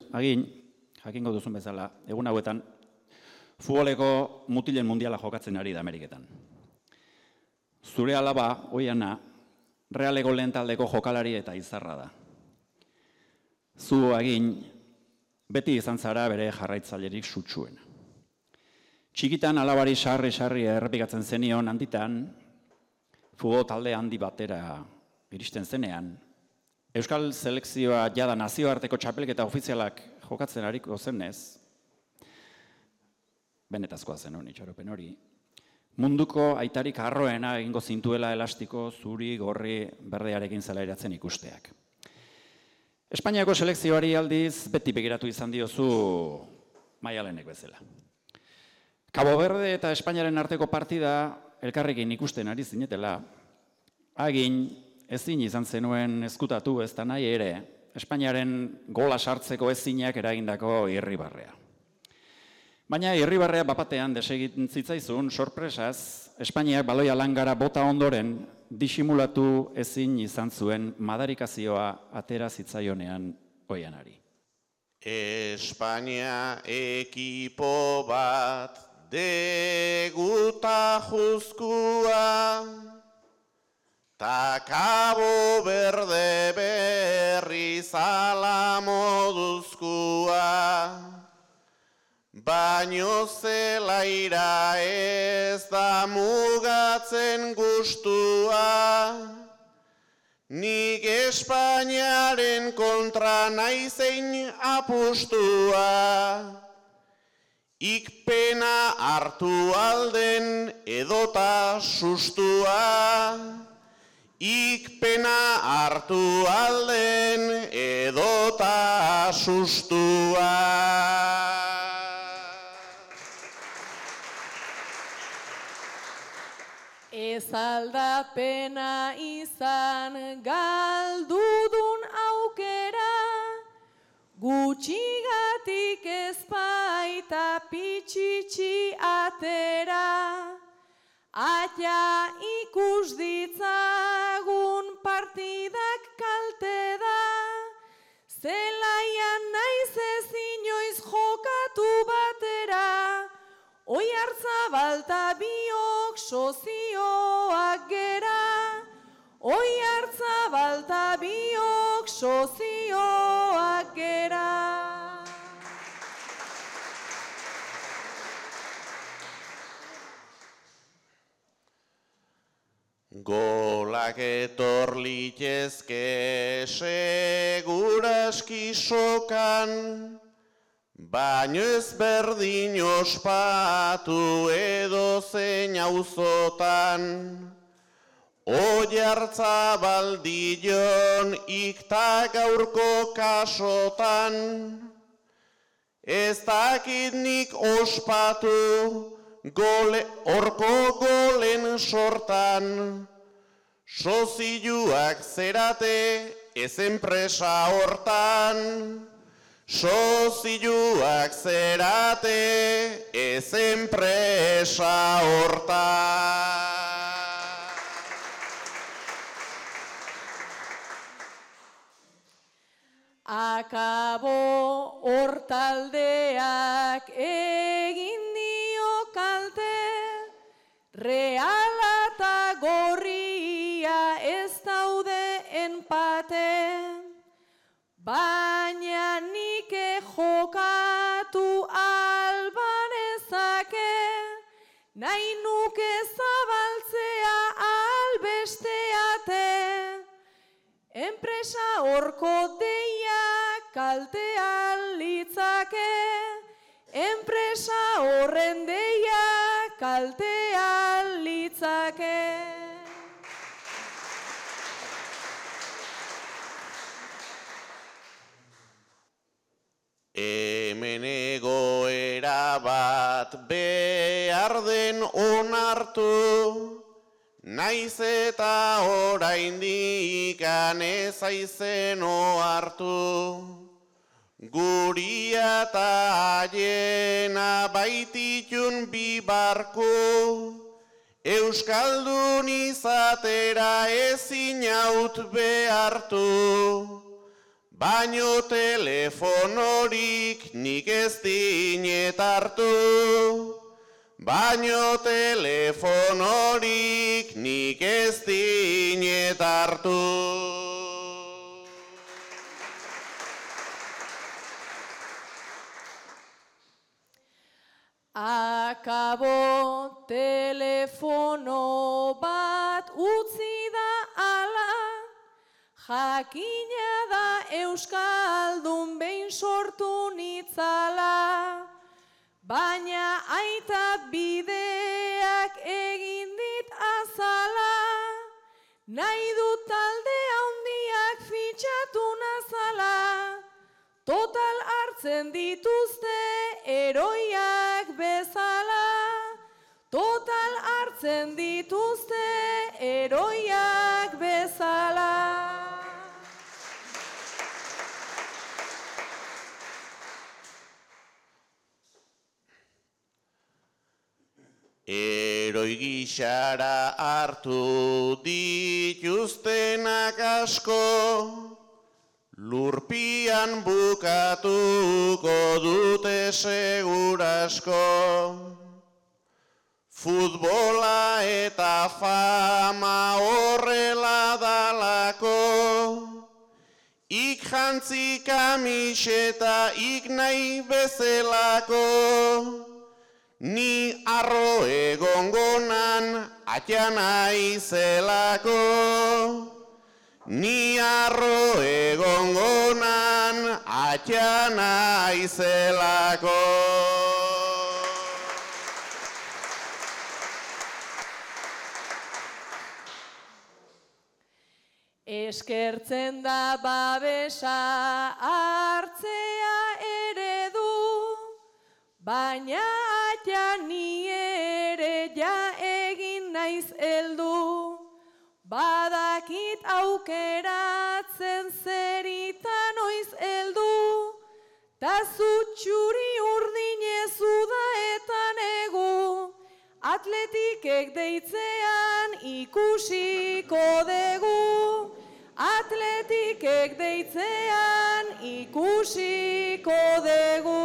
agin, jakingo duzun bezala, egun hauetan, futboleko mutilen mundiala jokatzen ari da Ameriketan. Zure alaba, Oiana, Realeko lehen taldeko jokalari eta izarra da. Zu agin, beti izan zara bere jarraitzailerik sutsuena. Txikitan alabari sarri errepikatzen zenion handitan, futbol talde handi batera iristen zenean, Euskal selekzioa jada nazioarteko txapelketa ofizialak jokatzen ariko zenez, benetazkoa zen honi itxaropen hori, munduko aitarik harroena egingo zintuela elastiko, zuri, gorri, berdearekin zelairatzen ikusteak. Espainiako selekzioari aldiz beti begiratu izan diozu Maialenek bezala. Cabo Verde eta Espainiaren arteko partida elkarrekin ikusten ari zinetela, agin ezin izan zenuen ezkutatu ez da nahi ere, Espainiaren gola sartzeko ezinak eragindako irribarrea. Baina irribarrea bapatean desegiten zitzaizun, sorpresaz, Espainiak baloia langara bota ondoren disimulatu ezin izan zuen madarikazioa atera zitzaionean Oianari. Espainia ekipo bat deguta juzkua, ta Cabo Verde berri zala moduzkua, baino zelaira ez da mugatzen gustua, nik Espainiaren kontra naizein apustua, ikpena hartu alden edota sustua, ikpena hartu alden edota sustua. Ez aldapena izan galdudun aukera, gutxigatik ez baita pitxitxi atera, atia ikus ditzagun partidak kalte da, zelaian naiz ez inoiz jokatu batera, Oiartzabal ta biok sozioak gera, Oiartzabal ta biok sozioak gera. Golak etor litezke seguraski sokan, baino ez berdin ospatu edo zein auzotan, Oiartzabal dion ikta gaurko kasotan, ez dakit nik ospatu orko golen sortan, sozioak zerate ez enpresa hortan, sozioak zerate ez enpresa hortan. Akabo hortaldeak egin dio kalte, Reala eta Gorria ez daude enpate, baina nik jokatu albanezake, nahi nuke zabaltzea albesteate, enpresa horko deia kaltea litzake, enpresa horren deia kaltea litzake. Hemen egoera bat behar den onartu, naiz eta oraindik ez aizen ohartu. Guria eta aiena baititun bi barku, Euskaldun izatera ezin haut behartu. baino telefonorik nik ez dinet hartu. Baino telefonorik nik ez dinet hartu. Akabo telefono bat utzi da ala, jakina da euskaldun behin sortu nitzala, baina aitat bideak egin dit azala, nahi dut talde handiak fitxatu nazala, total hartzen dituzte eroiak bezala, total hartzen dituzte eroiak bezala. Eroi gixara hartu dituztenak asko, lurpian bukatuko dute segurasko. Futbola eta fama horrela dalako, ik jantzi kamiseta ik nahi bezelako. Ni arro egongonan atia naizelako. Ni arro egongonan atia naizelako. Eskertzen da babesa hartzea eredu, baina atia ni ere ja egin naiz heldu. Badakit aukeratzen zeritan oiz heldu, ta zutxuri urdinez udaetan egu, atletikek deitzean ikusiko dugu, atletikek deitzean ikusiko dugu.